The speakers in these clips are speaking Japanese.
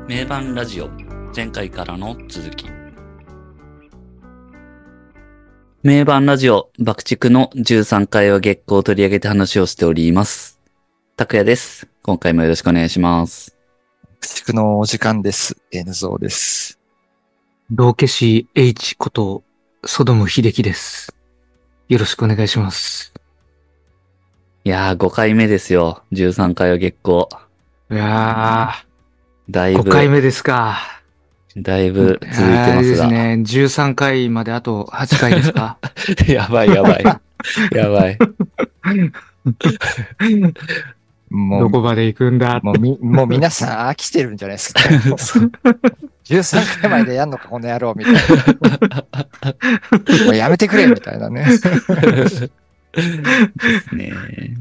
名盤ラジオ前回からの続き。名盤ラジオ爆竹の13回は月光を取り上げて話をしております。拓也です。今回もよろしくお願いします。 爆竹のお時間です。N ゾーです。 道化師 H ことソドム秀樹です。よろしくお願いします。 いやー5回目ですよ。13回は月光。 いやだいぶ 5回目ですか。 だいぶ続いてますが。 ですね。13回まであと8回ですか。 やばい。やばい。 もうどこまで行くんだ。 もう皆さん飽きてるんじゃないですか。13回までやんのか、この野郎、みたいな。もうやめてくれ、みたいなね。 ですね。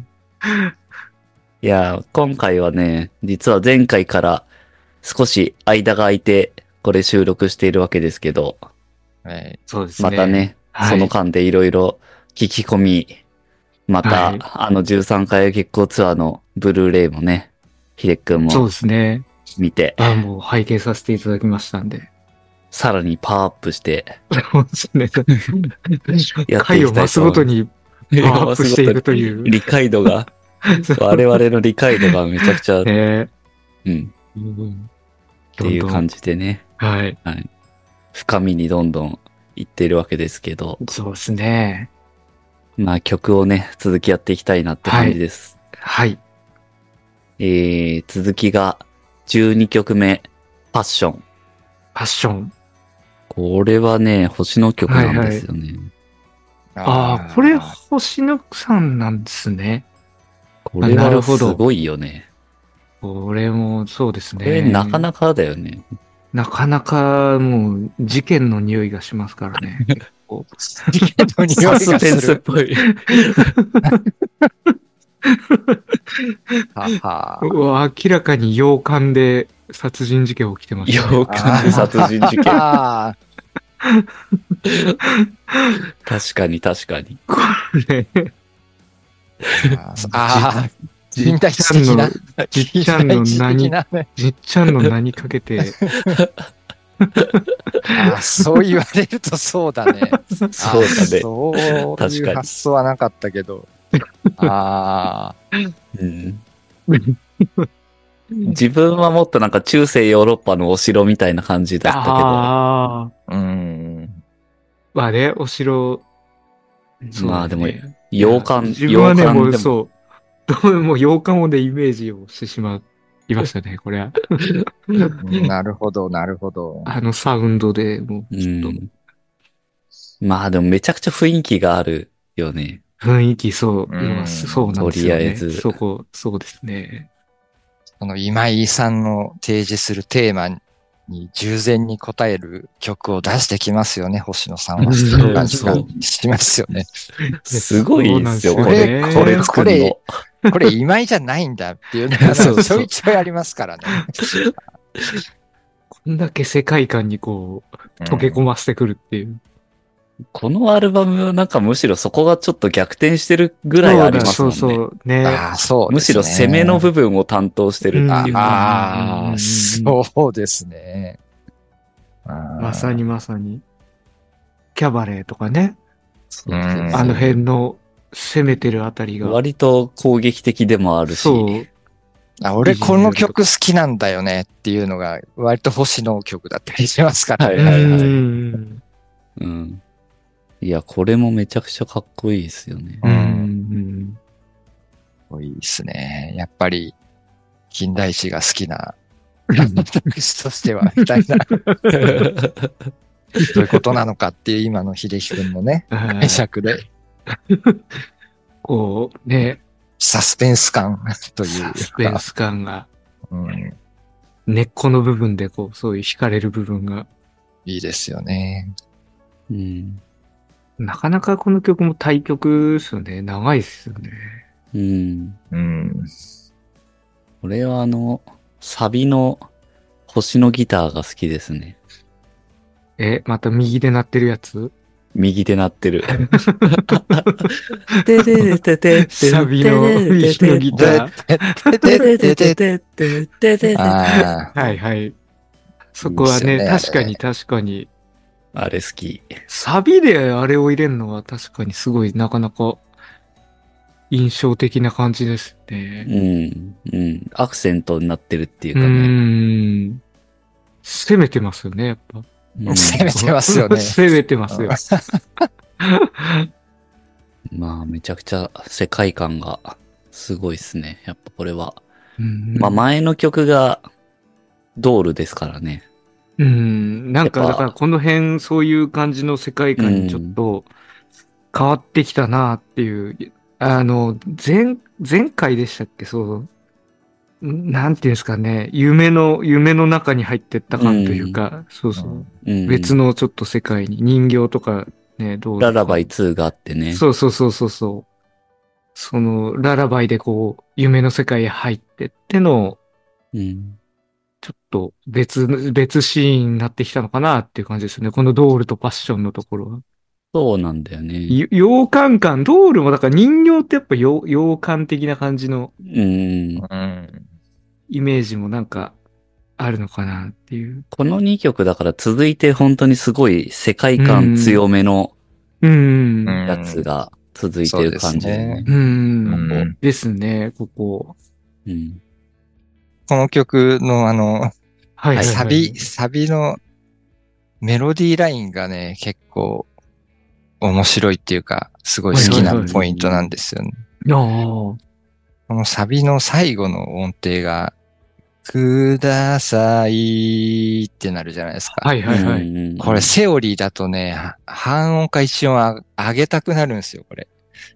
いや、今回はね、実は前回から少し間が空いて、これ収録しているわけですけど、 はい、 そうですね。 またね、 はい、 その間でいろいろ聞き込み、また、 はい、 13回月光ツアーのブルーレイもね、秀樹くんそうもですね。 見て、 もう拝見させていただきましたんで。 さらにパワーアップして、 そうですね。 やって回を増いきたいと思います。 すごとにパワーアップしていくという。 理解度が、我々の理解度がめちゃくちゃ、 ね、 うん。っていう感じでね。 はい。 深みにどんどんいっているわけですけど。 そうですね。 まあ曲をね、続きやっていきたいなって感じです。 はい。 続きが12曲目、パッション。 パッション。 これはね、星野曲なんですよね。 これ星野さんなんですね。 これはすごいよね。 これもそうですね。 これなかなかだよね。 なかなかもう事件の匂いがしますからね。 事件の匂いがする。 サスペンスっぽい。 明らかに洋館で殺人事件起きてましたね。 洋館で殺人事件。確かに。 これ。 じっちゃんの名にかけて。 そう言われるとそうだね。 そうだね。 そういう発想はなかったけど。 自分はもっとなんか中世ヨーロッパのお城みたいな感じだったけど。 まあね、お城。 まあでも、洋館。 自分はね、もうそう。もう洋館をね、イメージをしてしまいましたね、これは。 なるほど。 サウンドでもうちょっと。 まあでもめちゃくちゃ雰囲気があるよね。 雰囲気、そうなんですよね。 とりあえず。 そうですね。 その今井さんの提示するテーマに従前に応える曲を出してきますよね、星野さんは。そう感じがしますよね。 すごいですよ、これ作るの。 これ今井じゃないんだっていうのがちょいちょいありますからね。 こんだけ世界観にこう、溶け込ませてくるっていう。 このアルバムはなんかむしろそこがちょっっと逆転してるぐらいありますもんね。 そうね。 むしろ攻めの部分を担当してるっていうか。そうですね。 まさに。キャバレーとかね。 あの辺の攻めてるあたりが。 割と攻撃的でもあるし。 俺この曲好きなんだよねっていうのが割と星野曲だったりしますからね。 いや、これもめちゃくちゃかっこいいですよね。 かっこいいですね。やっぱり、近代史が好きな、私としては、みたいな。どういうことなのかっていう今の秀樹くんのね、解釈で。 こう、ね。 サスペンス感というか。 サスペンス感が。根っこの部分でこう、そういう惹かれる部分が。 いいですよね。 なかなかこの曲も対曲ですよね。長いですよね。 俺はサビの星のギターが好きですね。 また右で鳴ってるやつ？ 右で鳴ってる。 サビの右のギター。はい。 そこはね、 いいっすよね確かに確かに。 あれ好き。 サビであれを入れるのは確かにすごいなかなか印象的な感じですうね。 ん。うん。アクセントになってるっていううかね。 ーん。攻めてますよね、やっぱ。 うん攻めてますよね。 攻めてますよ。 まあ、めちゃくちゃ世界観がすごいっすね。やっぱこれは。 うんまあ、前の曲がドールですからね。 なんか、 やっぱだからこの辺、そういう感じの世界観にちょっと変わってきたなっていう、前回でしたっけ、そう、なんていうんですかね、夢の中に入ってった感というか、そうそう、 うん。 別のちょっと世界に人形とかね、どうララバイ2があってね。 そうそうそうそうそう。その、ララバイでこう、夢の世界へ入ってっての、 うん。 ちょっと別シーンになってきたのかなっていう感じですね。このドールとパッションのところは。 そうなんだよね。 洋館感、ドールもだから人形ってやっぱ洋館的な感じのうん。 うん。 イメージもなんかあるのかなっていう。 この2曲だから続いて本当にすごい世界観強めのうん。 やつが続いてる感じだよね。 うんですね、ここ。 うん。 この曲のはいはいはい。 サビのメロディーラインがね、結構面白いっていうか、すごい好きなポイントなんですよね。 ああ。 このサビの最後の音程が、くださいってなるじゃないですか。 はいはいはい。 うんこれセオリーだとね、半音か一音上げたくなるんですよ、これ。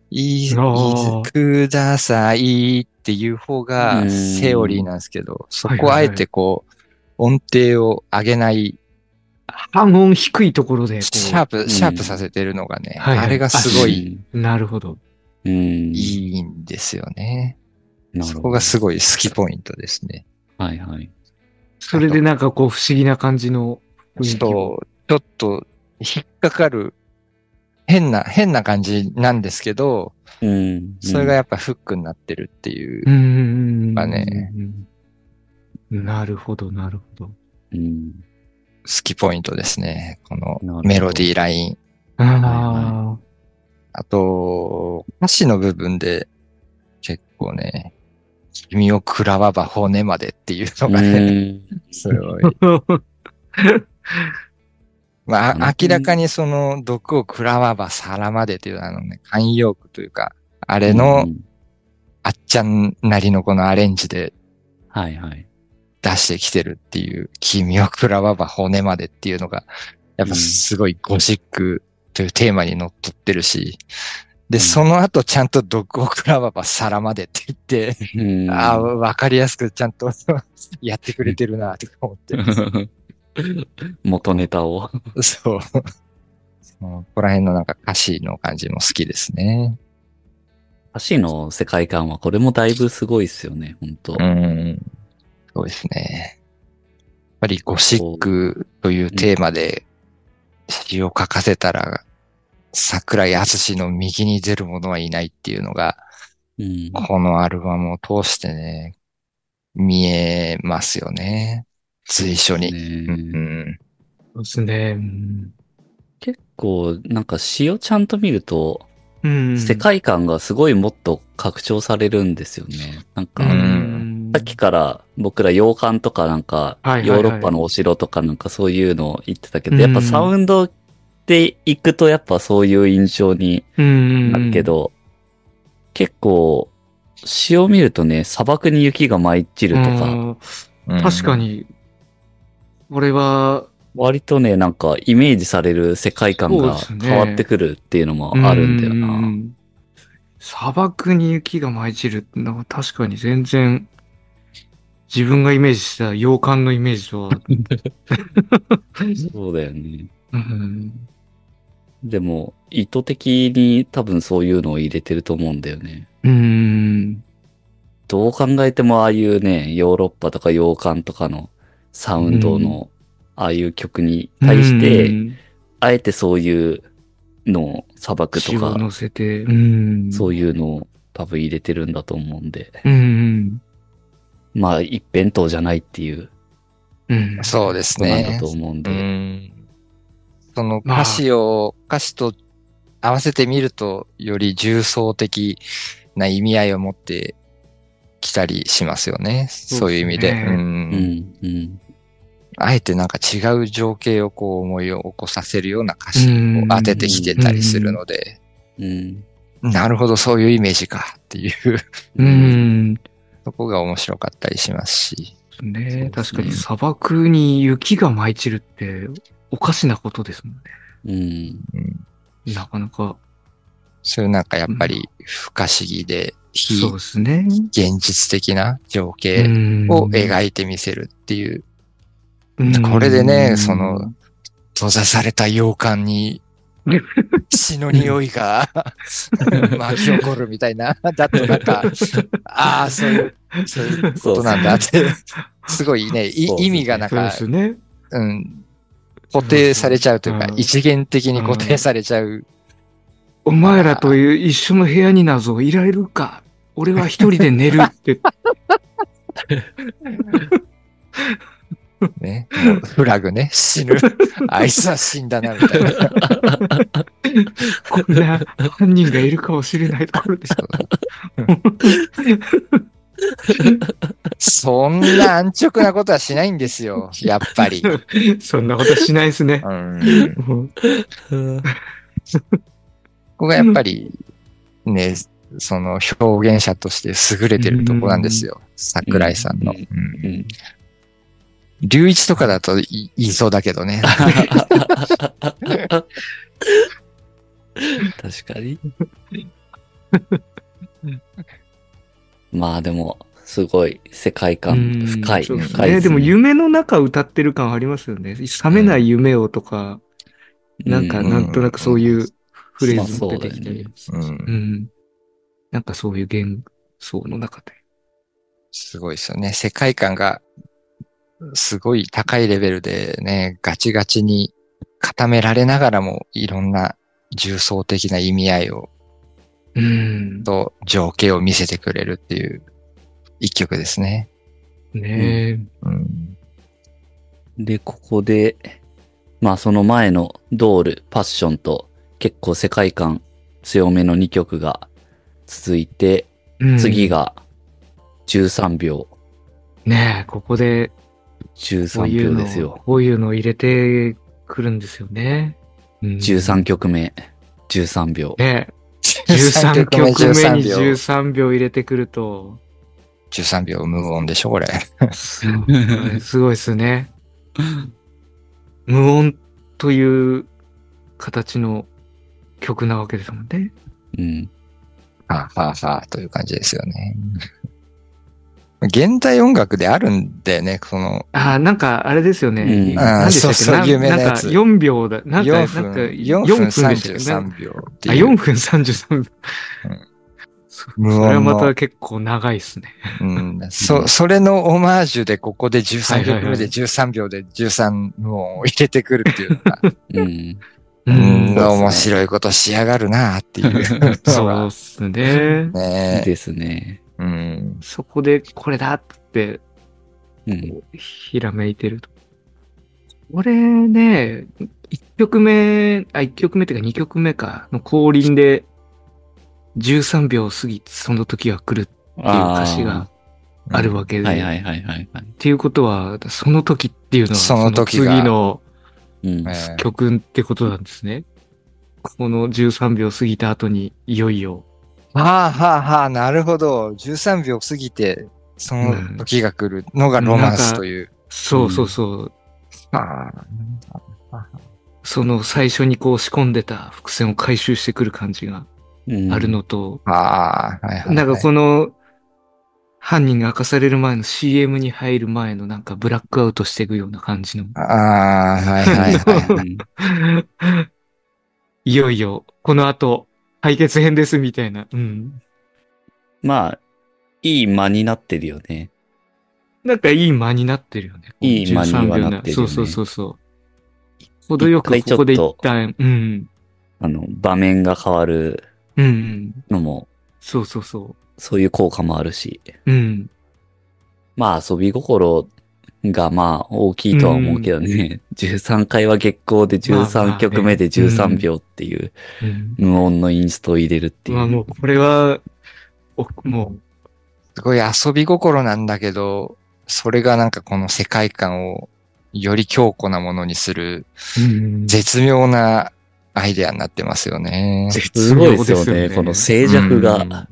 くださいっていう方がセオリーなんですけど、そこをあえてこう、音程を上げない半音低いところでこう。 シャープさせてるのがね、 はいはいあれがすごいなるほど。 いいんですよね。そこがすごい好きポイントですね。 はいはい。 それでなんかこう不思議な感じの雰囲気を。 ちょっと引っかかる変な感じなんですけど、それがやっぱフックになってるっていうかね。 なるほど、なるほど。 好きポイントですね。このメロディーライン。 あと、歌詞の部分で結構ね、君を食らわば骨までっていうのがね、すごい。まあ、明らかにその毒を食らわば皿までっていう慣用句というか、あれの、あっちゃんなりのこのアレンジで、 はいはい。 出してきてるっていう、君を食らわば骨までっていうのが、やっぱすごいゴシックというテーマにのっとってるし、で、その後ちゃんと毒を食らわば皿までって言って、わかりやすくちゃんとやってくれてるなって思って。 元ネタを。 そう。ここら辺のなんか歌詞の感じも好きですね。 歌詞の世界観はこれもだいぶすごいですよね、本当そうですね。やっぱりゴシックというテーマで詩を書かせたら、桜井敦の右に出る者はいないっていうのが、このアルバムを通してね、見えますよね。随所に。 そうですね。 結構、なんか詩をちゃんと見ると、世界観がすごいもっと拡張されるんですよね。なんか、さっきから僕ら洋館とかなんか、ヨーロッパのお城とかなんかそういうのを言ってたけど、やっぱサウンドで行くとやっぱそういう印象になるけど、結構、詩を見るとね、砂漠に雪が舞い散るとか。 確かに、これは、 割とね、なんかイメージされる世界観が変わってくるっていうのもあるんだよな。 砂漠に雪が舞い散るってのは確かに全然自分がイメージした洋館のイメージとは。 そうだよね。でも、意図的に多分そういうのを入れてると思うんだよね。どう考えてもああいうね、ヨーロッパとか洋館とかのサウンドのああいう曲に対して、あえてそういうのを砂漠とか、 乗せて、 そういうのを多分入れてるんだと思うんで。まあ、一辺倒じゃないっていうそうですそうなんだね。 と思うんで。 その歌詞と合わせてみると、より重層的な意味合いを持ってきたりしますよね。そういう意味で。あえてなんか違う情景をこう思いを起こさせるような歌詞を当ててきてたりするので、なるほど、そういうイメージかっていう、そこが面白かったりしますし。 ね、確かに砂漠に雪が舞い散るっておかしなことですもんね。なかなか。 そういうなんかやっぱり不可思議で、 そうですね。 現実的な情景を描いてみせるっていう。これでね、その、閉ざされた洋館に血の匂いが巻き起こるみたいな。だとなんか、ああ、そういうことなんだって。すごいね、意味がなんか、固定されちゃうというか、一元的に固定されちゃう。 お前らという一緒の部屋になぞいられるか。俺は一人で寝るって。 ね、フラグね、死ぬ。あいつは死んだな、みたいな。 こんな犯人がいるかもしれないところで。 そんな安直なことはしないんですよ、やっぱり。 そんなことはしないですね。 ここがやっぱり、ね、その表現者として優れてるとこなんですよ。桜井さんの。龍一とかだと言いそうだけどね。 確かに。まあでも、すごい世界観深い。深いでも夢の中歌ってる感ありますよね。覚めない夢をとか、なんかなんとなくそういうフレーズも出てきたり。なんかそういう幻想の中で。 すごいですよね。世界観がすごい高いレベルでね、ガチガチに固められながらもいろんな重層的な意味合いを、と情景を見せてくれるっていう一曲ですね。 ねで、ここで、まあその前のドール、パッションと結構世界観強めの2曲が続いて、次が13秒。 ねえ、ここで 13秒ですよ。 こういうのを入れてくるんですよね。 13曲目、13秒。 ねえ。13曲目に13秒入れてくると。 13秒無音でしょ、これ。 すごいですね。無音という形の曲なわけですもんね。 はぁはぁはぁという感じですよね。現代音楽であるんだよね、その。 なんかあれですよね。 そう、有名なやつ。 なんか4秒だ。なんか 4分33秒っていう。 4分33秒。それはまた結構長いですね。 それのオマージュでここで13曲目で13秒で13無音を入れてくるっていうのが、面白いことしやがるなっていう。 そうですね。 ですね。 そこでこれだって、ひらめいてると。これね、1曲目っていうか2曲目かの降臨で13秒過ぎてその時が来るっていう歌詞があるわけで。っていうことは、その時っていうのはその次の曲ってことなんですね。この13秒過ぎた後にいよいよ。 なるほど。13秒過ぎて、その時が来るのがロマンスという。 そう。その最初にこう仕込んでた伏線を回収してくる感じがあるのと、なんかこの犯人が明かされる前の CM に入る前のなんかブラックアウトしていくような感じの。いよいよ、この後、解決編ですみたいな。 まあ、いい間になってるよね。 なんかいい間になってるよね。 いい間にはなってるよね。 そう。程よくここで一旦、 場面が変わるのも、 そういう効果もあるし。 うん。 まあ遊び心がまあ大きいとは思うけどね。13回は月光で13曲目で13秒っていう無音のインストを入れるっていう。 まあもうこれは、もう。 すごい遊び心なんだけど、それがなんかこの世界観をより強固なものにする絶妙なアイデアになってますよね。 すごいですよね。この静寂が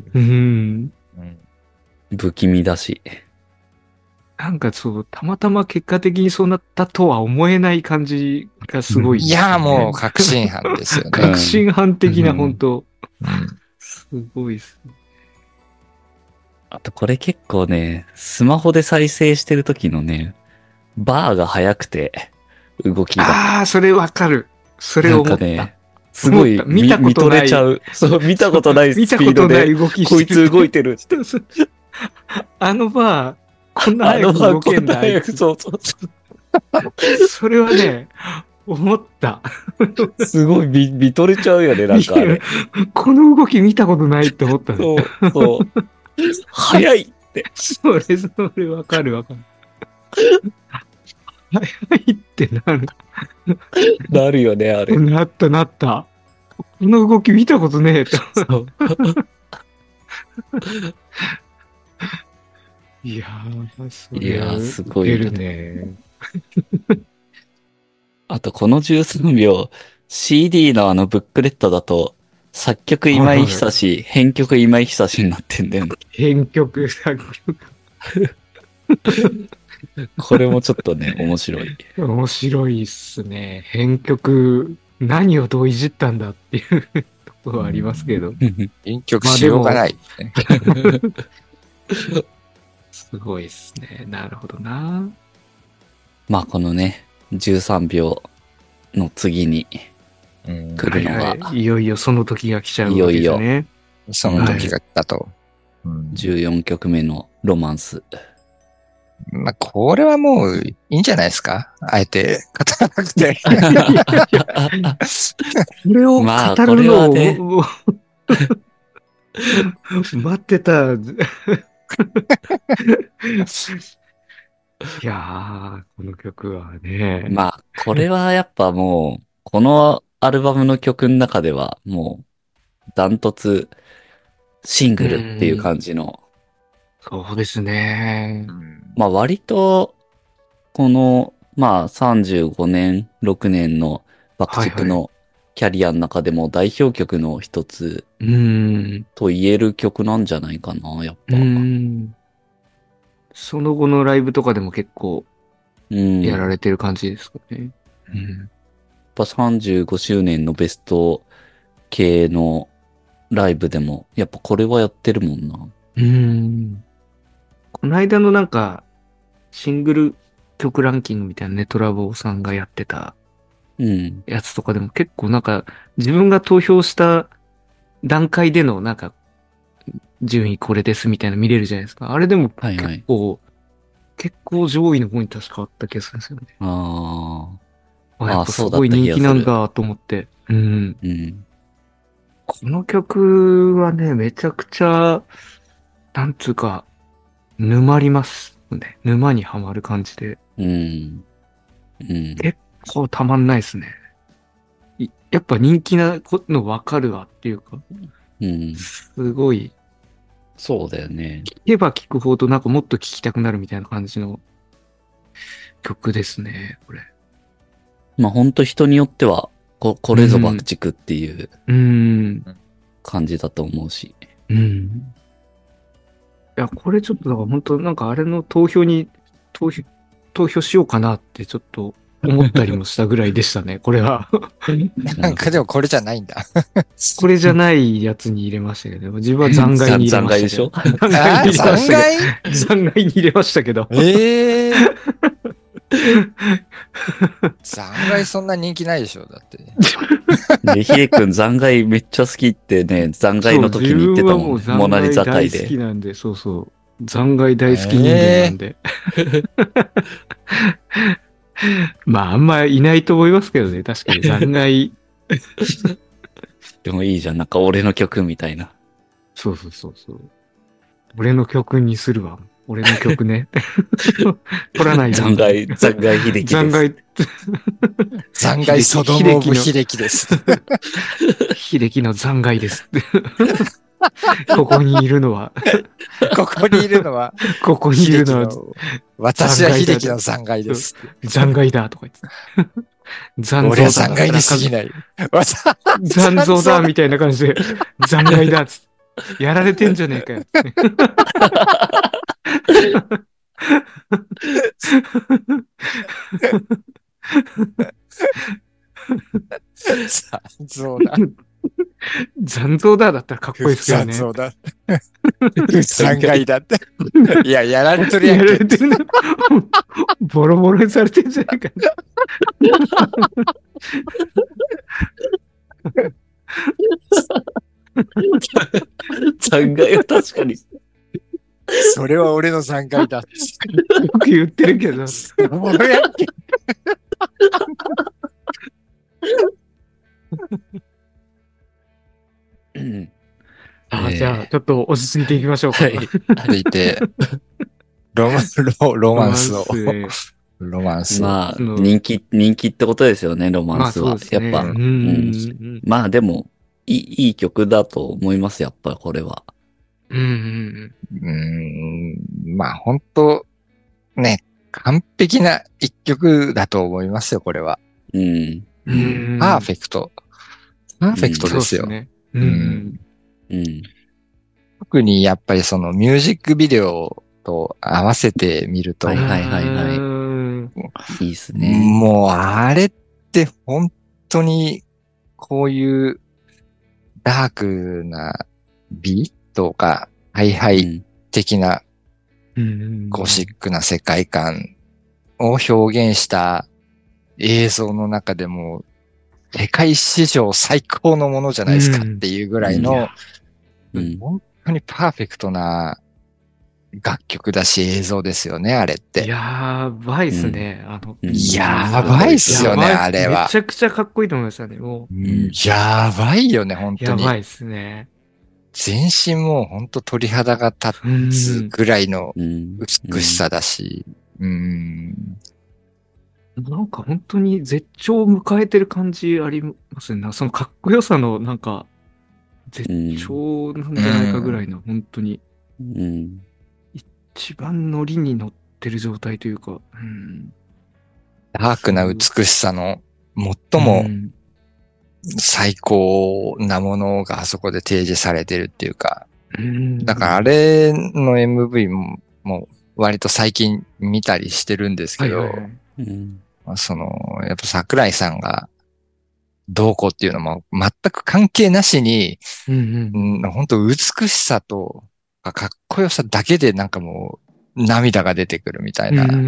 不気味だし。 なんかそう、たまたま結果的にそうなったとは思えない感じがすごい、 ね。いや、もう確信犯ですよね。 確信犯的な本当、すごいですね。 あとこれ結構ね、スマホで再生してる時のね、バーが速くて、動きが。 ああ、それわかる。それを思った。ね、 すごい見とれちゃう。そう、見たことないスピードで、こいつ動いてる。 あのバー、こんな早く動けんだ。 そう。 それはね、思った。 すごい見とれちゃうよね、なんかあれ。 この動き見たことないって思ったね。 そう。早いって。 それわかる。早いってなる。 なるよね、あれ。 なった。この動き見たことねえと。そう。いやー、 すごい。 ね。 あと、この13秒、CD のブックレットだと、作曲今井久志、編曲今井久志になってんだよね。 編曲、作曲。 これもちょっとね、面白い。 面白いっすね。編曲、何をどういじったんだっていうところはありますけど。 編曲しようがない、ね。 すごいっすね。なるほどな。 まあこのね、13秒の次に来るのが、 いよいよその時が来ちゃうわけですね。いよいよその時が来たと。 14曲目のロマンス。 まあ、これはもういいんじゃないですか？あえて語らなくて。 これを語るのを、ね、待ってた。いやー、この曲はね。 まあ、これはやっぱもう、このアルバムの曲の中ではもう、ダントツシングルっていう感じの。 そうですね。 まあ割と、この、まあ35年、6年の爆竹のキャリアの中でも代表曲の一つと言える曲なんじゃないかな、やっぱ。 その後のライブとかでも結構やられてる感じですかね。 やっぱ35周年のベスト系のライブでも、やっぱこれはやってるもんな。 この間のなんか、シングル曲ランキングみたいなね、トラボーさんがやってたやつとかでも結構なんか、自分が投票した段階でのなんか、順位これですみたいなの見れるじゃないですか。あれでも結構上位の方に確かあった気がするんですよね。やっぱすごい人気なんだと思って。この曲はね、めちゃくちゃ、なんつうか、沼りますね。沼にはまる感じで。結構たまんないですね。やっぱ人気なの分かるわっていうか。すごい。 そうだよね。 聞けば聞くほどなんかもっと聞きたくなるみたいな感じの曲ですね、これ。 まあ本当人によっては、これぞ爆竹っていう感じだと思うし。 いや、これちょっとだから本当なんかあれの投票しようかなってちょっと思ったりもしたぐらいでしたね、これは。 なんかでもこれじゃないんだ。 これじゃないやつに入れましたけど、自分は残骸に入れましたけど。残骸でしょ？残骸に入れましたけど。 残骸そんな人気ないでしょ、だって。 ね、ひでくん残骸めっちゃ好きってね、残骸の時に言ってたもんね。モナリザ会で。 大好きなんで、そうそう。残骸大好き人間なんで。まあ、あんまいないと思いますけどね、確かに残骸。 でもいいじゃん、なんか俺の曲みたいな。 そう。俺の曲にするわ。 俺の曲ね。取らないで。 残骸秀樹です。 残骸ソドムオブ秀樹です。 秀樹の残骸です。ここにいるのは。 ここにいるのは。私は秀樹の残骸です。 残骸だとか言って。 俺は残骸に過ぎない。 残像だみたいな感じで、残骸だっつって。やられてんじゃねえかよ。 残像だ。 残像だだったらかっこいいですけどね。 残像だ。残骸だって。いや、やられとるやんけ。 やられてるの。ボロボロにされてんじゃないか。 残骸は確かに。 それは俺の残骸だ。よく言ってるけど。 俺やんけ。 じゃあ、ちょっと落ち着いていきましょうか。はい。 続いて、ロマンスを。ロマンス。 まあ、人気ってことですよね、ロマンスは。やっぱ。まあでも、いい曲だと思います、やっぱりこれは。 まあ本当ね、完璧な一曲だと思いますよ、これは。パーフェクト。パーフェクトですよ。特にやっぱりそのミュージックビデオと合わせてみると。 いいっすね。 もうあれって本当にこういうダークなビートかハイハイ的なゴシックな世界観を表現した映像の中でも世界史上最高のものじゃないですかっていうぐらいの本当にパーフェクトな楽曲だし映像ですよね、あれって。 やばいっすね。 やばいっすよね、あれは。 めちゃくちゃかっこいいと思いましたね、もう。 やばいよね、本当に。 やばいっすね。 全身もう本当鳥肌が立つぐらいの美しさだし。 なんか本当に絶頂を迎えてる感じありますね。そのかっこよさのなんか絶頂なんじゃないかぐらいの、本当に。一番ノリに乗ってる状態というか。 ダークな美しさの最も最高なものがあそこで提示されてるっていうか。だからあれの MV も割と最近見たりしてるんですけど、やっぱ桜井さんがどうこうっていうのも全く関係なしに、本当美しさとかっこよさだけでなんかもう涙が出てくるみたいな。こ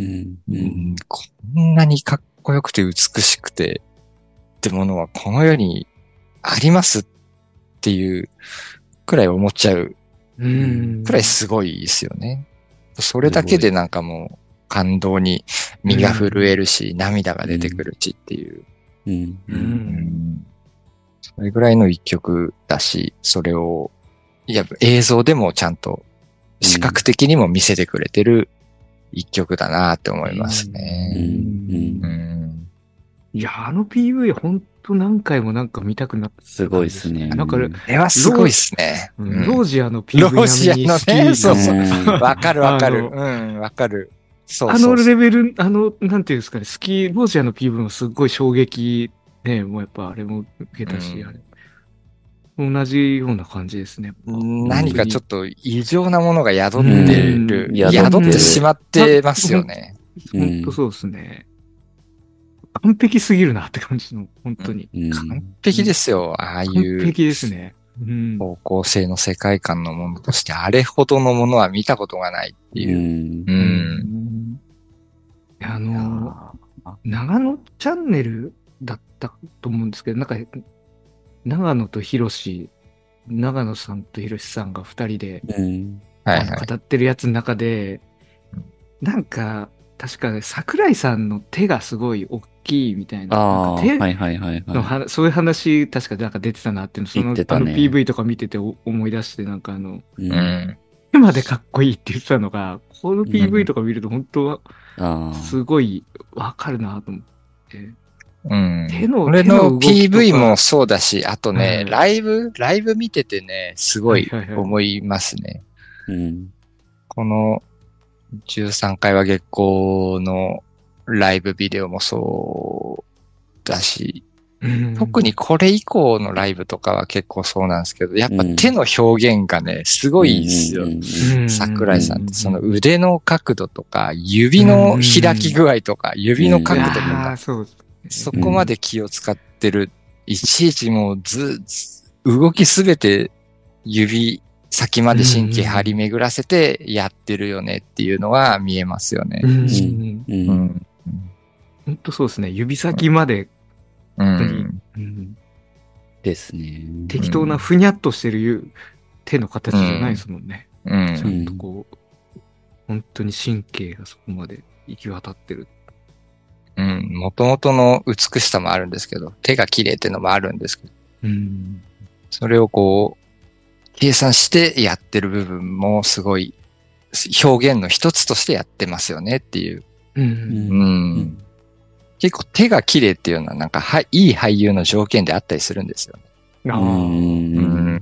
んなにかっこよくて美しくてってものはこの世にありますっていうくらい思っちゃうくらいすごいですよね。それだけでなんかもう感動に身が震えるし、涙が出てくるしっていう。それぐらいの一曲だし、それを映像でもちゃんと視覚的にも見せてくれてる一曲だなって思いますね。 いや、PV ほんと何回もなんか見たくなった。 すごいですね。 なんか、これはすごいですね。 ロージアの PV ロージアのね、そうそう。わかる。わかる。 そうレベル、なんていうんですかね、ロージアの PV もすっごい衝撃ね、もうやっぱあれも受けたし、同じような感じですね。 何かちょっと異常なものが宿ってる。宿ってしまってますよね。 本当そうですね。完璧すぎるなって感じの、本当に。 完璧ですよ、ああいう。 完璧ですね。 方向性の世界観のものとして、あれほどのものは見たことがないっていう。 長野チャンネルだったと思うんですけど、なんか、長野さんとひろしさんが二人で、語ってるやつの中で、なんか、確か桜井さんの手がすごい大きいみたいな。そういう話、確かなんか出てたなっていうの、PV とか見てて思い出して、なんか手までかっこいいって言ってたのが、この PV とか見ると本当は、すごいわかるなと思って。 うん。俺の PV もそうだし、あとね、ライブ見ててね、すごい思いますね。この13回は月光のライブビデオもそうだし、特にこれ以降のライブとかは結構そうなんですけど、やっぱ手の表現がね、すごいですよ。桜井さんって、その腕の角度とか、指の開き具合とか、指の角度とか、そこまで気を使ってる。いちいちもう動きすべて指先まで神経張り巡らせてやってるよねっていうのは見えますよね。 本当そうですね。指先まで、 ですね。 適当なふにゃっとしてる手の形じゃないですもんね。ちゃんとこう、本当に神経がそこまで行き渡ってる。 元々の美しさもあるんですけど、手が綺麗っていうのもあるんですけど、それをこう、計算してやってる部分もすごい表現の一つとしてやってますよねっていう。結構手が綺麗っていうのはなんかいい俳優の条件であったりするんですよね。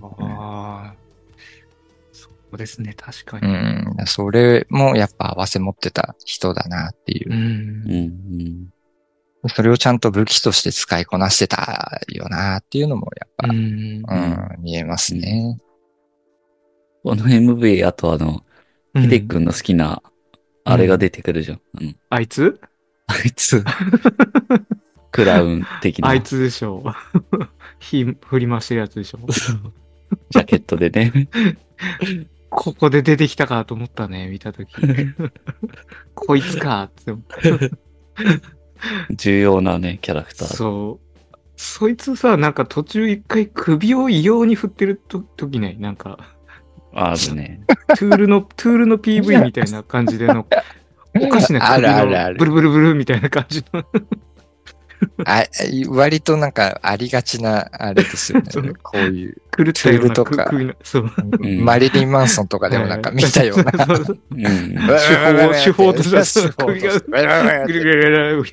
そうですね、確かに。 それもやっぱ合わせ持ってた人だなっていう。それをちゃんと武器として使いこなしてたよなっていうのもやっぱ、見えますね。 この MV、あとヒデ君の好きな、あれが出てくるじゃん。 あいつクラウン的な。 あいつでしょ。火振り回してるやつでしょ。 ジャケットでね。 ここで出てきたかと思ったね、見たとき。こいつかって思った。 重要なね、キャラクター。 そう。そいつさ、なんか途中一回首を異様に振ってる時ね、なんか。 あるね。 トゥールの PV みたいな感じでの、おかしな首のブルブルブルみたいな感じの。 割となんかありがちなあれですよね。こういう。 狂ったようなとか、 そう。 マリリン・マンソンとかでもなんか見たような。 手法として首がぐるぐる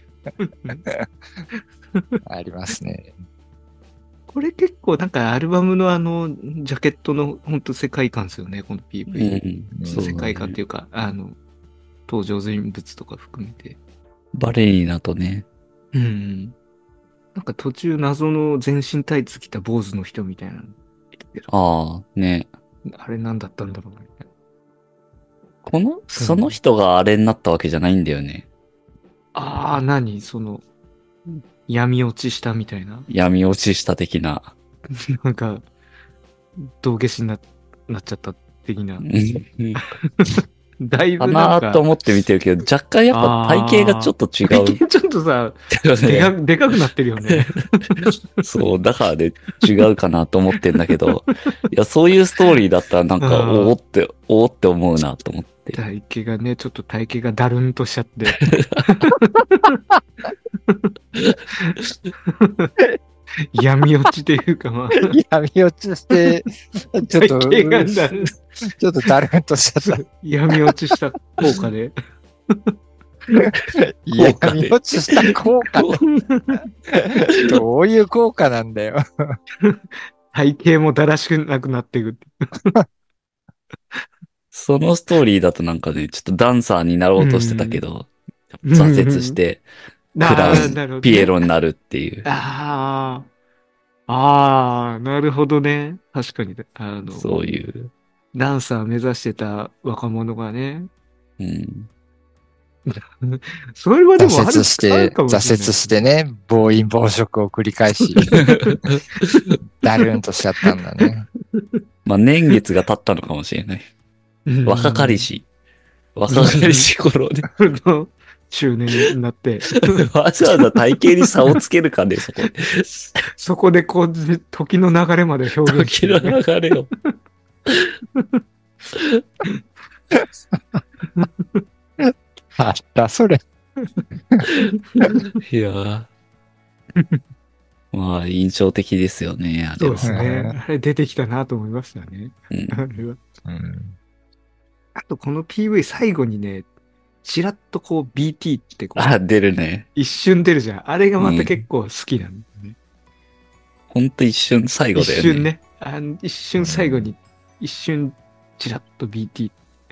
ありますね。 これ結構なんかアルバムのジャケットの本当世界観ですよね、この PV。世界観っていうか、登場人物とか含めて。 バレリーナとね。 なんか途中謎の全身タイツ着た坊主の人みたいなのああ、ね。 あれなんだったんだろうみたいな。 その人があれになったわけじゃないんだよね。 何闇落ちしたみたいな。 闇落ちした的な。 なんか、道化師になっちゃった的な。だいぶなんか。 かなと思って見てるけど、若干やっぱ体型がちょっと違う。 体型ちょっとさ、でかくなってるよね。 そう、だからね、違うかなと思ってんだけど、いや、そういうストーリーだったらなんか、おおって思うなと思って。 体型がね、ちょっと体型がだるんとしちゃって。闇落ちというかまあ。 闇落ちして、ちょっとだるんとしちゃった。 闇落ちした効果で。 闇落ちした効果どういう効果なんだよ。 体型もだらしくなくなっていく。 そのストーリーだとなんかね、ちょっとダンサーになろうとしてたけど、挫折して、クラウン、ピエロになるっていう。 なるほどね。確かに、 そういう。 ダンサー目指してた若者がね。それはでも挫折してね、暴飲暴食を繰り返し、だるんとしちゃったんだね。 まあ年月が経ったのかもしれない。若かりし頃で。 中年になって。 わざわざ体型に差をつけるかね、そこで。 そこでこう、時の流れまで表現して、 時の流れを。 あったそれ。 いやまあ、印象的ですよね、あれは。 そうですね。あれ出てきたなと思いましたね。あれは。 あとこの PV 最後にね、ちらっとこう BT ってこう、 あ、出るね。 一瞬出るじゃん。あれがまたうん結構好きなんだよね。 ほんと一瞬最後一だよね。 瞬ね。一瞬最後に、一瞬ちらっと BT。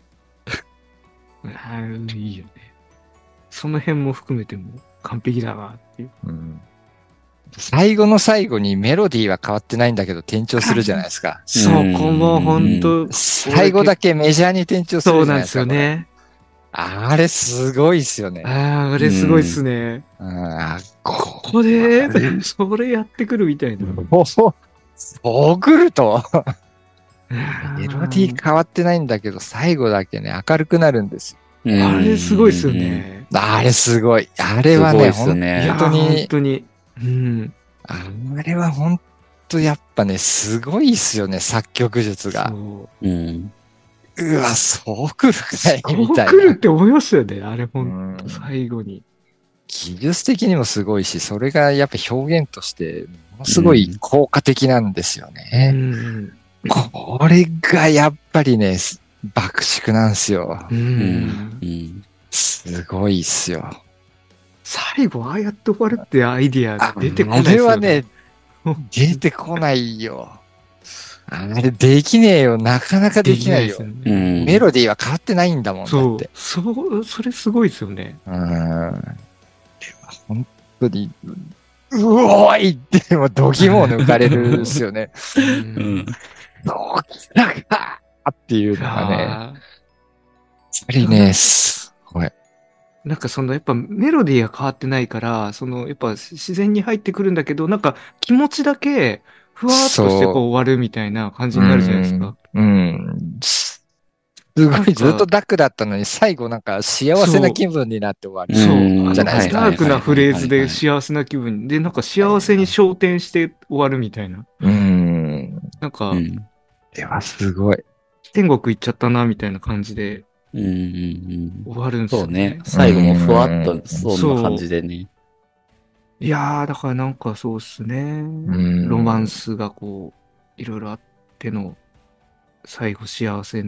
いいよね。その辺も含めても完璧だなっていう。 最後の最後にメロディーは変わってないんだけど転調するじゃないですか。 そこも本当最後だけメジャーに転調するじゃないですか。 そうなんですよね。 あれすごいっすよね。 あれすごいっすね。ここで、それやってくるみたいな。 そう来ると。メロディー変わってないんだけど、最後だけね、明るくなるんですよ。 あれすごいっすよね。 あれすごい。あれはね、本当に。 あれは本当やっぱね、すごいっすよね、作曲術が。うわ、そう来るかいみたいな。 そう来るって思いましたよね、あれ本当最後に。 技術的にもすごいし、それがやっぱ表現としてものすごい効果的なんですよね。これがやっぱりね、爆竹なんですよ。すごいっすよ。 最後ああやって終わるってアイディア出てこないですよね。 あれはね、出てこないよ。あれできねえよ。なかなかできないよ。メロディーは変わってないんだもん。だって。 それすごいですよね。 本当に、うおーいっても度肝を抜かれるですよね。どうきたかっていうのがね。やっぱりね、すごい。 なんかやっぱメロディーが変わってないから、やっぱ自然に入ってくるんだけど、なんか気持ちだけふわーっとしてこう終わるみたいな感じになるじゃないですか。 すごいずっとダックだったのに最後なんか幸せな気分になって終わる。 そう。 じゃないですか。 ダークなフレーズで幸せな気分で、なんか幸せに昇天して終わるみたいな。なんか、 ではすごい。 天国行っちゃったな、みたいな感じで。終わるんですよね。 最後もふわっと、そんな感じでね。 いやー、だからなんかそうっすね。ロマンスがこう、いろいろあっての、最後幸せ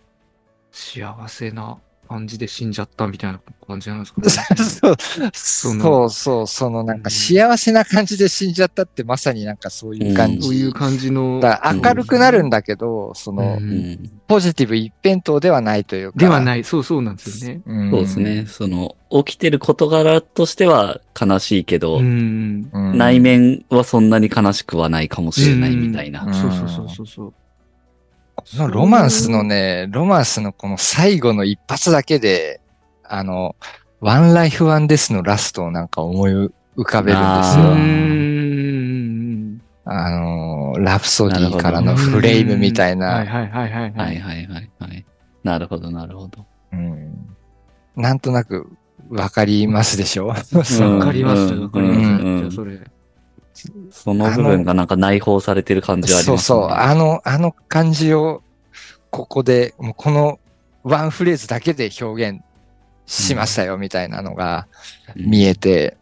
な感じで死んじゃったみたいな感じなんですかね。 そのなんか幸せな感じで死んじゃったってまさになんかそういう感じ。 そういう感じの。 だから明るくなるんだけど、ポジティブ一辺倒ではないというか。 ではない。そうなんですよね。 そうですね。起きてる事柄としては悲しいけど、内面はそんなに悲しくはないかもしれないみたいな。 そう。 このロマンスのこの最後の一発だけで、ワンライフワンデスのラストをなんか思い浮かべるんですよ。ラプソディからのフレームみたいな。 はい。 なるほど。 なんとなくわかりますでしょ？ わかります。じゃあそれ。 その部分がなんか内包されてる感じはありますね。 そう。あの感じを、ここで、もうこのワンフレーズだけで表現しましたよ、みたいなのが見えて、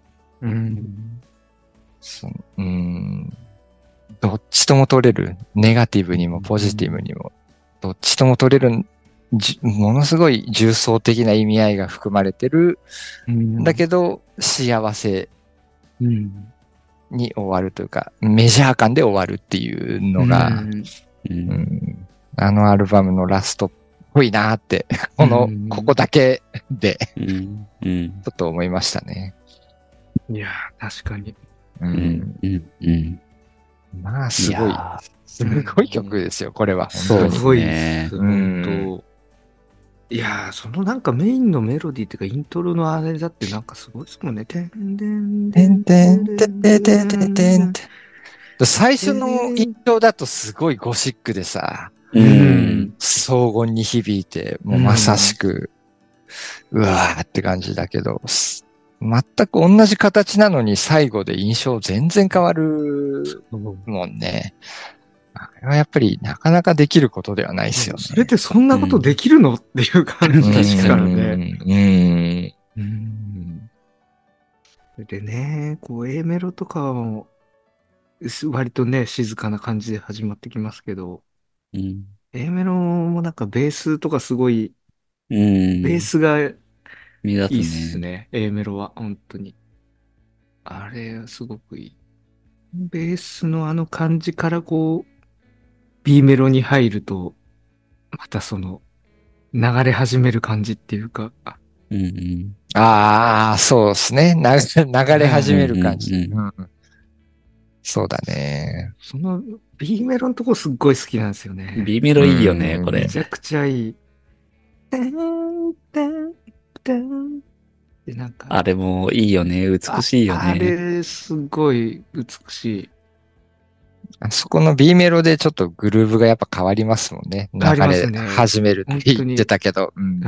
どっちとも取れる。ネガティブにもポジティブにも、どっちとも取れる、ものすごい重層的な意味合いが含まれてる。だけど、幸せ。に終わるというか、メジャー感で終わるっていうのが、あのアルバムのラストっぽいなーって、ここだけで、ちょっと思いましたね。 いやー、確かに。 まあ、すごい曲ですよ、これは。 すごいです。本当。いやー、なんかメインのメロディーっていうか、イントロのあれだってなんかすごいですもんね。 最初の印象だとすごいゴシックでさ、荘厳に響いて、もうまさしく、うわーって感じだけど、全く同じ形なのに最後で印象全然変わるもんね。あれはやっぱりなかなかできることではないですよね。 それってそんなことできるのっていう感じですからね。でね、こう A メロとかも割とね、静かな感じで始まってきますけど、A メロもなんかベースとかすごいうん。 ベースがい目立いっつね。 すね。A メロは、本当に。あれ、すごくいい。ベースのあの感じからこう、B メロに入ると、またその、流れ始める感じっていうか、 うんうん。 ああ、そうですね。流れ始める感じ。 うんうんうん。そうだね。 その B メロのとこすっごい好きなんですよね。 B メロいいよね、これ。 めちゃくちゃいい。タンタンタンで、なんか、 あれもいいよね。美しいよあね。 れ、すごい美しい。 あそこの B メロでちょっとグルーヴがやっぱ変わりますもんね。流変わりますれね。 始めるって言って本当に、 たけど。うん。 うん。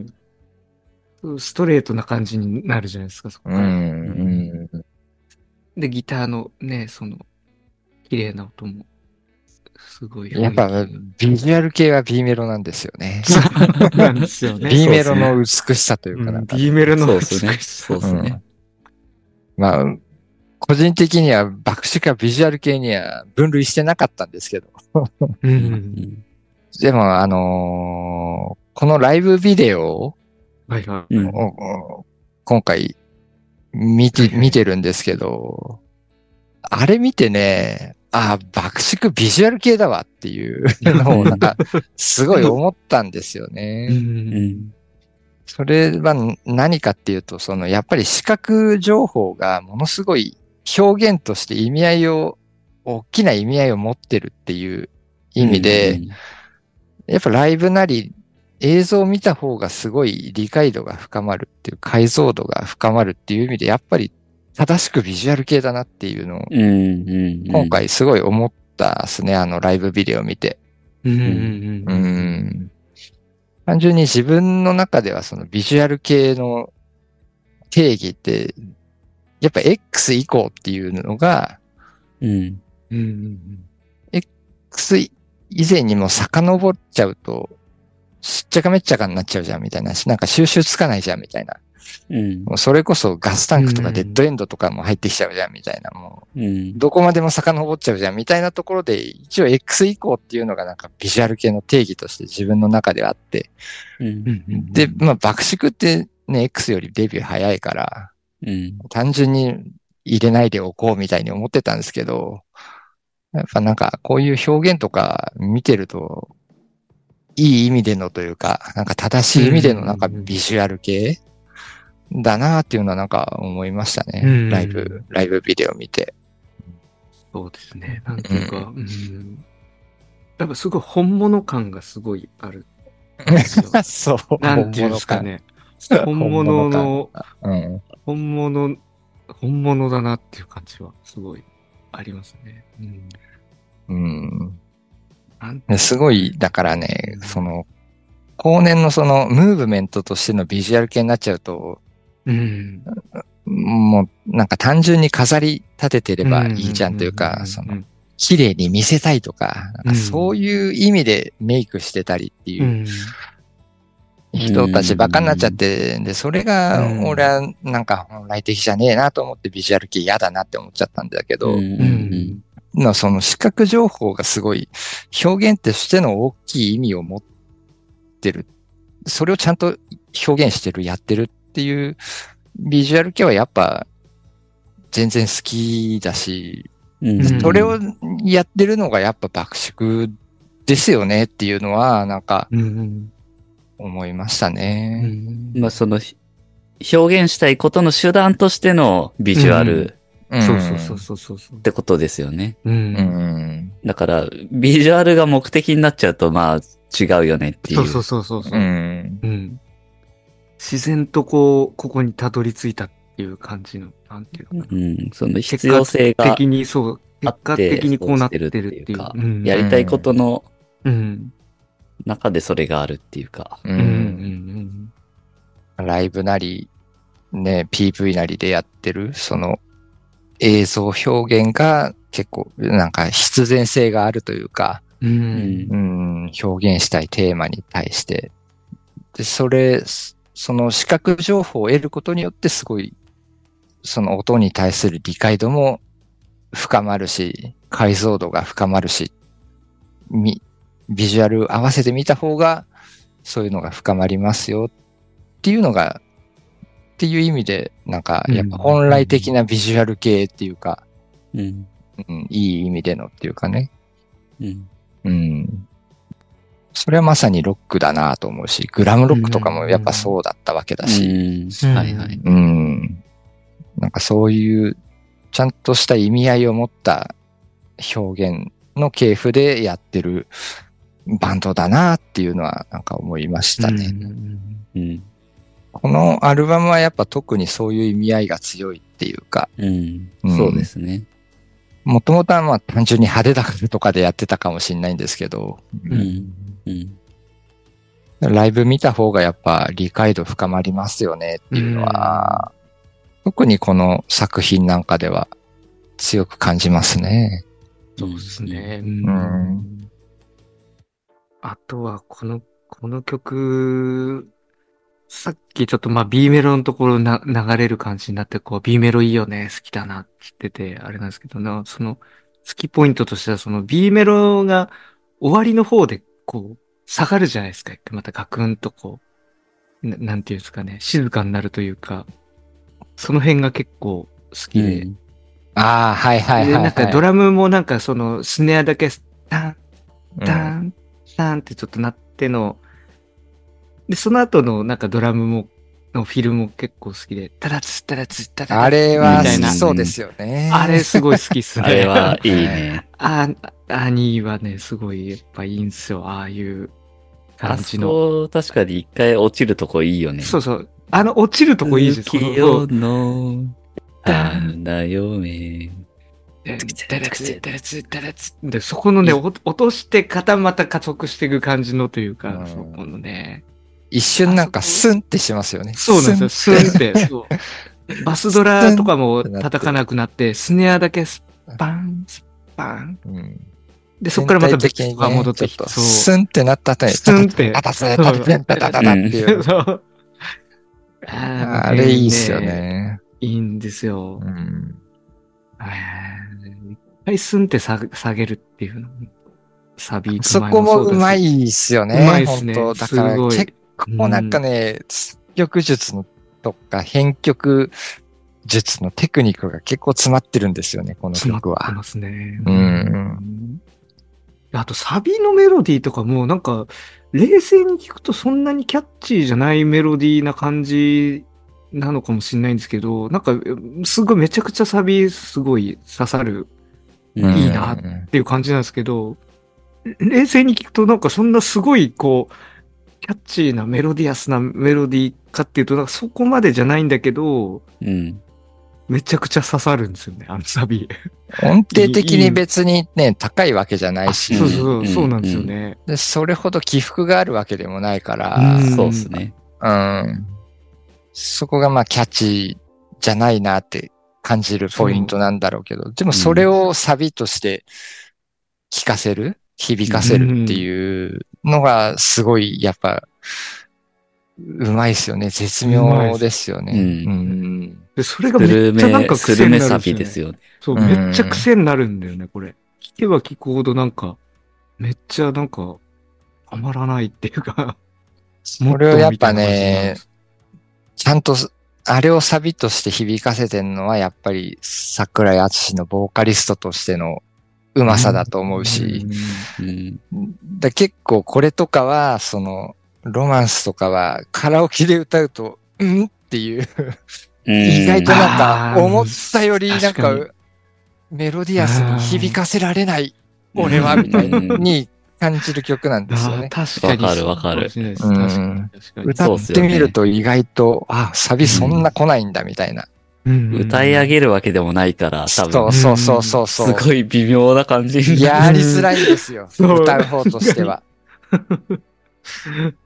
ストレートな感じになるじゃないですか、そこうから。 ん。 で、ギターのね、その、綺麗な音も、すごいやっぱ雰囲気ビジュアル系は B メロなんですよね。 が。なんですよね。 B メロそうっすね。 の美しさというかなんかね。 B メロの美そうっすね。 しさ。 そうっすね。 まあ、個人的には爆竹はビジュアル系には分類してなかったんですけど。 う。 うんんでも、このライブビデオをはいはうん。 今回見てるんですけど、あれ見てね、爆竹ビジュアル系だわっていうのをなんか、すごい思ったんですよい。 ね。 うん。 それは何かっていうと、やっぱり視覚情報がものすごい表現として大きな意味合いを持ってるっていう意味で、やっぱライブなり映像を見た方がすごい理解度が深まるっていう、解像度が深まるっていう意味で、やっぱり正しくビジュアル系だなっていうのを、今回すごい思ったですね、ライブビデオを見て。単純に自分の中ではそのビジュアル系の定義って、やっぱ X 以降っていうのが、X 以前にも遡っちゃうと、しっちゃかめっちゃかになっちゃうじゃんみたいな、なんか収集つかないじゃんみたいな。もうそれこそガスタンクとかデッドエンドとかも入ってきちゃうじゃんみたいな、もう、どこまでも遡っちゃうじゃんみたいなところで、一応 X 以降っていうのがなんかビジュアル系の定義として自分の中であって、で、まあ爆竹ってね、X よりデビュー早いから、単純に入れないでおこうみたいに思ってたんですけど、やっぱなんかこういう表現とか見てると、いい意味でのというか、なんか正しい意味でのなんかビジュアル系だなっていうのはなんか思いましたね。ライブビデオ見て。 そうですね。なんていうか、やっぱすごい本物感がすごいある。 そう。 なんていうんですかね。本物の、本物だなっていう感じはすごいありますね。 すごい、だからね、後年のムーブメントとしてのビジュアル系になっちゃうと、もうなんか単純に飾り立ててればいいじゃんというか、綺麗に見せたいとか、そういう意味でメイクしてたりっていう人たちばっかになっちゃって、で、それが俺はなんか本来的じゃねえなと思ってビジュアル系嫌だなって思っちゃったんだけど、その視覚情報がすごい表現としての大きい意味を持ってる。それをちゃんと表現してる、やってるっていうビジュアル系はやっぱ全然好きだし、それをやってるのがやっぱ爆竹ですよねっていうのはなんか思いましたね。 まあその表現したいことの手段としてのビジュアル。 そうってことですよね。だから、ビジュアルが目的になっちゃうと、まあ、違うよねっていう。 そう。自然とここにたどり着いたっていう感じの、なんていうかな。 その必要性が結果的にこうなってるっていうか、 やりたいことの中でそれがあるっていうか。 ライブなり、ね、PV なりでやってる、その映像表現が結構なんか必然性があるというか、表現したいテーマに対して。で、その視覚情報を得ることによってすごい、その音に対する理解度も深まるし、解像度が深まるし、ビジュアル合わせて見た方がそういうのが深まりますよっていうのが、っていう意味で、なんか、やっぱ本来的なビジュアル系っていうか、 うん。 いい意味でのっていうかね。 うん。 それはまさにロックだなと思うし、グラムロックとかもやっぱそうだったわけだし、 はいはい。 なんかそういう、ちゃんとした意味合いを持った表現の系譜でやってるバンドだなっていうのはなんか思いましたね。このアルバムはやっぱ特にそういう意味合いが強いっていうか、 そうですね。 もともとはまあ単純に派手だからとかでやってたかもしれないんですけど、ライブ見た方がやっぱ理解度深まりますよねっていうのは、特にこの作品なんかでは強く感じますね。 そうですね。あとはこの曲、さっきちょっとまあ B メロのところ流れる感じになって、こう B メロいいよね、好きだなって言ってて、あれなんですけどな、その好きポイントとしてはその B メロが終わりの方でこう下がるじゃないですか。またガクンとこう、なんていうんですかね、静かになるというか、その辺が結構好きで。 ああ、はいはいはい、はい。 で、なんかドラムもなんかそのスネアだけタン、タン、タンってちょっとなっての、で、その後のなんかドラムも、のフィルも結構好きで、タラツタラツタタタあれは好きそうですよね。 あれすごい好きっすね。 あれはいいね。 兄はね、すごいやっぱいいんすよ。ああいう感じの。 あそこ確かに一回落ちるとこいいよね。 そうそう。落ちるとこいいじゃん。 月夜の花嫁。 で、そこのね、落としてからまた加速していく感じのというか、そこのね。 一瞬なんかスンってしますよね。 そうなんですよ。スンって。そう。バスドラとかも叩かなくなって、スネアだけスパン、スパン。で、そこからまたベックが戻ってきて、 そう。スンってなった後に、 スンって。 タタタタタタタタっていう。あれいいっすよね。 いいんですよ。一回スンって下げるっていうの。サビそこもうまいっすよね。 うまいっすね。 本当だから結構なんかね、曲術のとか編曲術のテクニックが結構詰まってるんですよね、この曲は。 詰まってますね。あとサビのメロディーとかもなんか冷静に聞くとそんなにキャッチーじゃないメロディーな感じなのかもしれないんですけど、なんかすごいめちゃくちゃサビすごい刺さる、いいなっていう感じなんですけど、冷静に聞くとなんかそんなすごいこう、キャッチーなメロディアスなメロディーかっていうと、なんかそこまでじゃないんだけど、めちゃくちゃ刺さるんですよね、サビ。 音程的に別にね、高いわけじゃないし。 そうなんですよね。 で、それほど起伏があるわけでもないから。 そうですね。 そこがまあキャッチーじゃないなって感じるポイントなんだろうけど、でもそれをサビとして聞かせる、響かせるっていうのがすごいやっぱうまいですよね。絶妙ですよね。 で、それがめっちゃなんか癖になるんですよね。 サビですよね。 そう、めっちゃ癖になるんだよね、これ。聞けば聞くほどなんか、めっちゃなんか、たまらないっていうかそれをやっぱね、ちゃんと、あれをサビとして響かせてるのは、やっぱり桜井敦のボーカリストとしてのうまさだと思うし、結構これとかは、その、ロマンスとかはカラオケで歌うと、っていう意外となんか思ったよりなんかメロディアスに響かせられない俺はみたいに感じる曲なんですよね。 確かに。 わかる。 歌ってみると意外と、サビそんな来ないんだみたいな。 歌い上げるわけでもないから、多分。 そう。 すごい微妙な感じ。 やりづらいんですよ。歌う方としては。 いや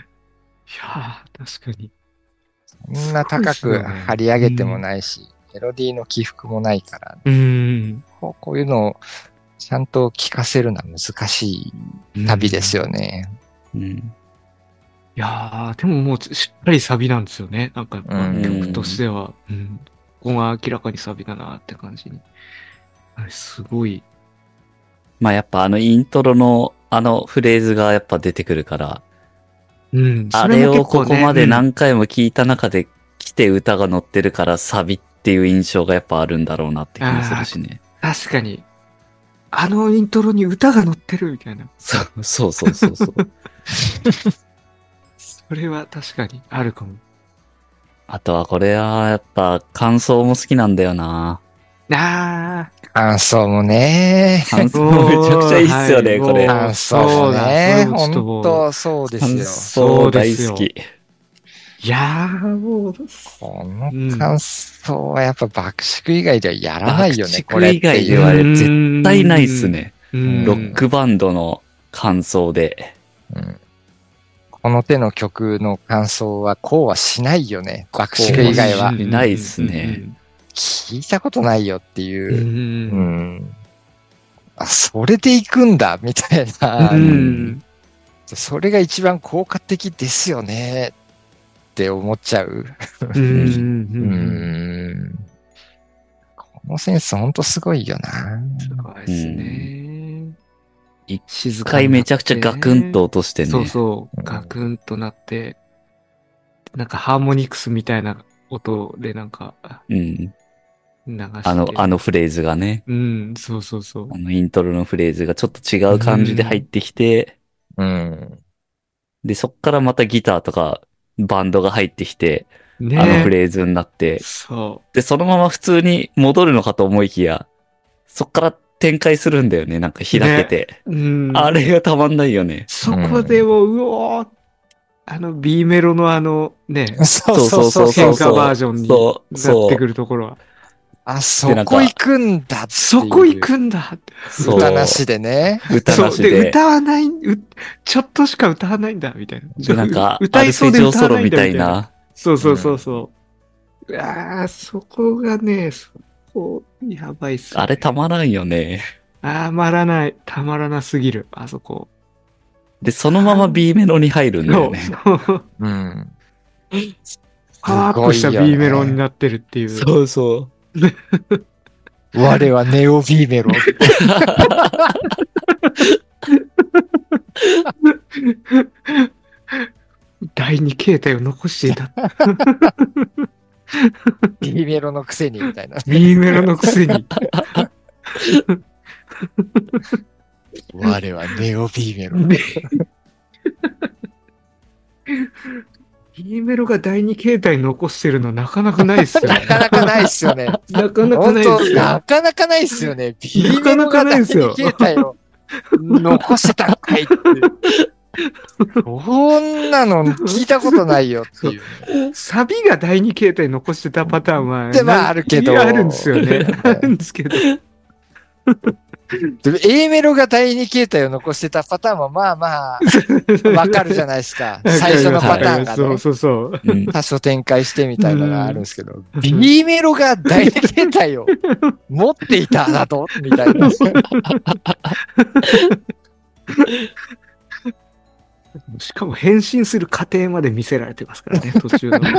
確かに。 そんな高く張り上げてもないし、メロディーの起伏もないから、こういうのをちゃんと聴かせるのは難しい旅ですよね。 いやでももうしっかりサビなんですよね。なんかやっぱ曲としては、ここが明らかにサビだなって感じに。すごい。 まあやっぱイントロのフレーズがやっぱ出てくるから、 うん。 あれをここまで何回も聞いた中で来て歌が乗ってるからサビっていう印象がやっぱあるんだろうなって気もするしね。 確かに。あのイントロに歌が乗ってるみたいな。 そうそうそうそう。 それは確かにあるかも。 あとはこれはやっぱ感想も好きなんだよな。 感想もね。 感想もめちゃくちゃいいっすよね、これ。 感想もね。本当そうですよ。 感想大好き。 いやー、もう。 この感想はやっぱ爆竹以外ではやらないよね、 これ。爆竹以外では絶対ないっすね。ロックバンドの感想で。 この手の曲の感想はこうはしないよね。爆竹以外は。 ないっすね。 聞いたことないよっていう。それで行くんだ、みたいな。それが一番効果的ですよね。って思っちゃう。このセンスほんとすごいよな。 すごいですね。 一回めちゃくちゃガクンと落としてね。 そうそう。ガクンとなって、なんかハーモニクスみたいな音でなんか、流してあのフレーズがね。 そうそうそう。 イントロのフレーズがちょっと違う感じで入ってきて、で、そっからまたギターとかバンドが入ってきて、あのフレーズになって、で、そのまま普通に戻るのかと思いきや、そっから展開するんだよね、なんか開けて。あれがたまんないよね。 そこでもうおーB メロのそう変化バージョンになってくるところは。 そこ行くんだって。 そこ行くんだって。 歌なしでね。 歌なしで。 歌わない、ちょっとしか歌わないんだ、みたいな。 なんか、歌いそうで歌わないんだみたいな。 そう。そこがね、やばいっす、ね。 あれたまらんよね。 たまらない。たまらなすぎる、あそこ。 で、そのまま B メロに入るんだよね。 パワーアップした B メロになってるっていう。 そう。 我はネオ B メロ。 第二形態を残していた。 B メロのくせにみたいな。 B メロのくせに。 我はネオ B メロ。 B メロが第二形態残してるのなかなかないっすよね。 なかなかないっすよね。 なかなかないっすよ。 なかなかないっすよね。B メロが第二形態を残してたんかいって。こんなの聞いたことないよっていう。 サビが第二形態残してたパターンは。 あるけど。 あるんですよね。あるんですけど。 A メロが第二形態を残してたパターンもまあまあ、わかるじゃないですか。最初のパターンがね。 そう。 多少展開してみたいなのがあるんですけど、B メロが第二形態を持っていただとみたいな。 しかも変身する過程まで見せられてますからね、途中の。ね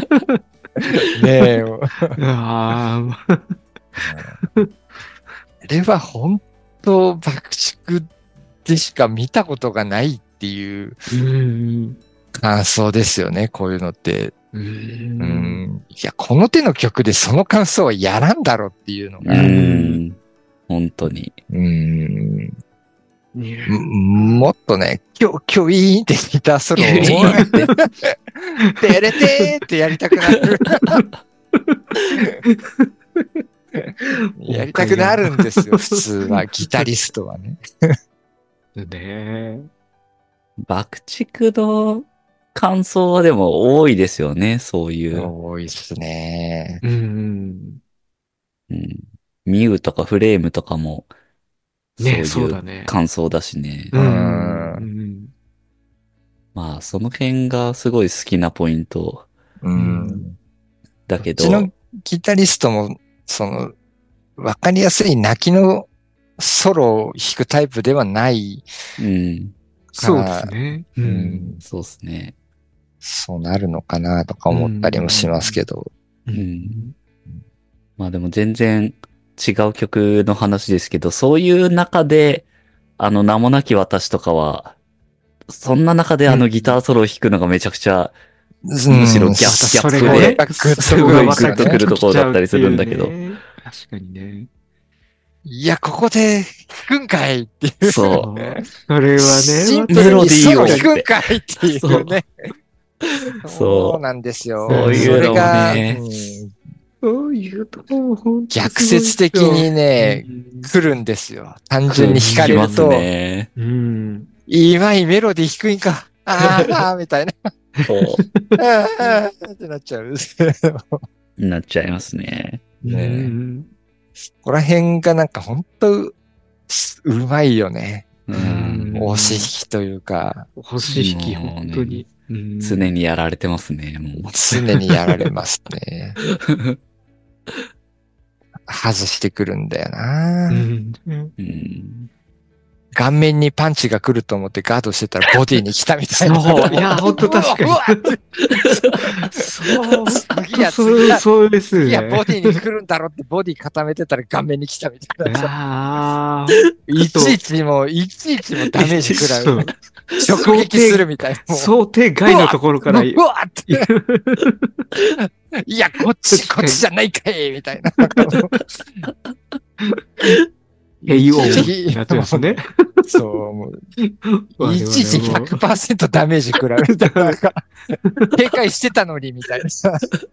え。 あれは本当爆竹でしか見たことがないっていう感想ですよね、こういうのって。いや、この手の曲でその感想はやらんだろうっていうのが。 本当に。 もっとね、キョイーンってギターソロを、テレテーってやりたくなる。やりたくなるんですよ、普通は。ギタリストはね。 爆竹の感想はでも多いですよね、そういう。 多いっすね。 ミュウとかフレームとかも、 そういう感想だしね。まあ、その辺がすごい好きなポイント。だけど。 うちのギタリストも、わかりやすい泣きのソロを弾くタイプではない。 そうですね。 そうですね。 そうなるのかなとか思ったりもしますけど。 まあでも全然違う曲の話ですけど、そういう中で、名もなき私とかは、 そんな中でギターソロを弾くのがめちゃくちゃ、 むしろギャップで、すごいグッとくるところだったりするんだけど。 確かにね。 いや、ここで弾くんかいっていう。 そう。 それはね、 メロディーを弾くんかいっていうね。そうなんですよ。 そういうのもね。 そういうところ逆説的にね、来るんですよ。単純に弾かれると。今いメロディー低いんか。ああ、みたいな。 そう。 ってなっちゃう。 なっちゃいますね。 ここら辺がなんか本当うまいよね。押し引きというか。 押し引き、本当に。 常にやられてますね。もう常にやられますね。外してくるんだよな。顔面にパンチが来ると思ってガードしてたらボディに来たみたいな。 そう。いや、ほんと確かに。そう。そうですね。 いや、ボディに来るんだろってボディ固めてたら顔面に来たみたいな。いちいちもダメージ食らう。直撃するみたいな。 想定外のところから。 うわって。いや、こっちじゃないかいみたいな。 AO なってますね。 そう、もう、いちいち 100% ダメージ食らう。警戒してたのに、みたいなさ。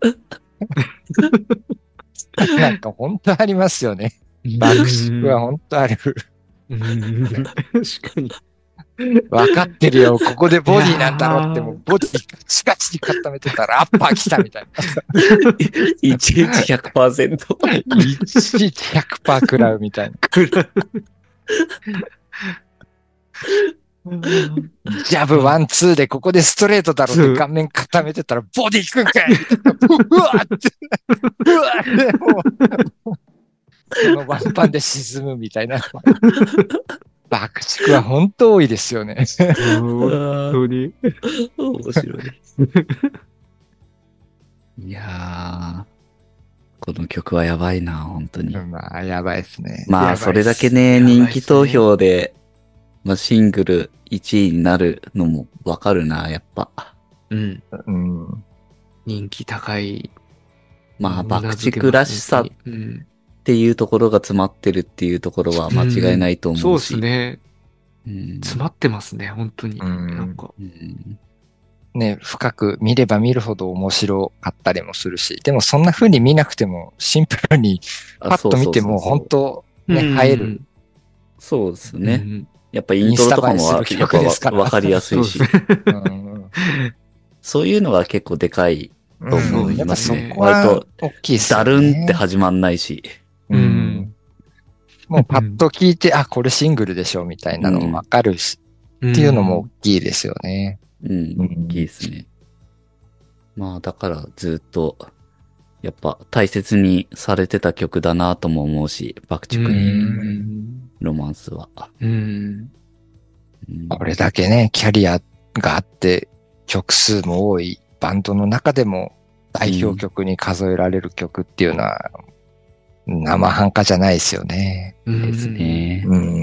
なんか本当ありますよね。爆縮は本当ある。 確かに。 分かってるよ。ここでボディなんだろうって、もうボディガチガチに固めてたらアッパー来たみたいな。 いちいち 100%。 いちいち 100% 食らうみたいな。ジャブワンツーでここでストレートだろって顔面固めてたらボディ行くんかいうわって。うわってもう、そのワンパンで沈むみたいな。爆竹は本当多いですよね。 本当に。 面白い。いやー、この曲はやばいな、本当に。 まあ、やばいですね。 まあ、それだけね、人気投票で、まあ、シングル1位になるのもわかるな、やっぱ。 人気高い。 まあ、爆竹らしさっていうところが詰まってるっていうところは間違いないと思うし。 そうですね。詰まってますね、本当に。なんか。 ね、深く見れば見るほど面白かったりもするし、でもそんな風に見なくてもシンプルにパッと見ても本当ね、映える。 そうですね。やっぱイントロとかもやっぱわかりやすいし。そういうのが結構でかいと思いますね。割とダルンって始まんないし。 もうパッと聞いて、あ、これシングルでしょみたいなのもわかるし、っていうのも大きいですよね。 大きいですね。まあだからずっとやっぱ大切にされてた曲だなとも思うし、爆竹にロマンスは。 これだけね、キャリアがあって曲数も多いバンドの中でも代表曲に数えられる曲っていうのは生半可じゃないですよね。 ですね。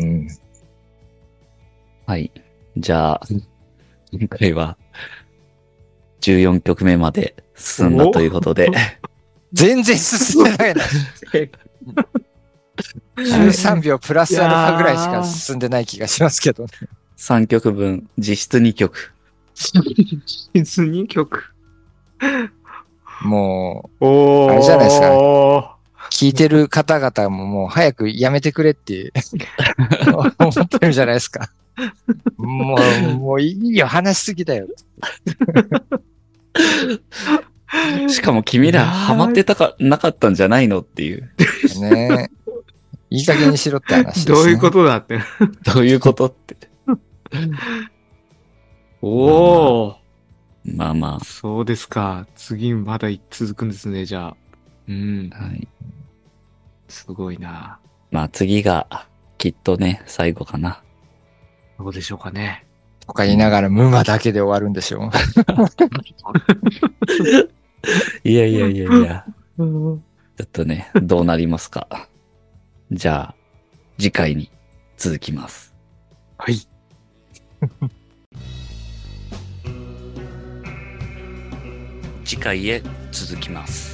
はい。じゃあ、今回は14曲目まで進んだということで。 全然進んでないな。13秒プラスアルファぐらいしか進んでない気がしますけどね。 3曲分、実質2曲。 実質2曲。 もう、あれじゃないですか、ね。聞いてる方々ももう早くやめてくれって思ってるじゃないですか。もういいよ、話しすぎだよ。 しかも君らハマってなかったんじゃないのっていう。 ねいい加減にしろって話ですね。 どういうことだって。 どういうことって。 おー。 まあまあ。 そうですか。次まだ続くんですね、じゃあ。 はい。 すごいな。 まあ次がきっとね、最後かな。 どうでしょうかね。 とか言いながらムマだけで終わるんでしょう。 いや。ちょっとね、どうなりますか。じゃあ、次回に続きます。 はい。 次回へ続きます。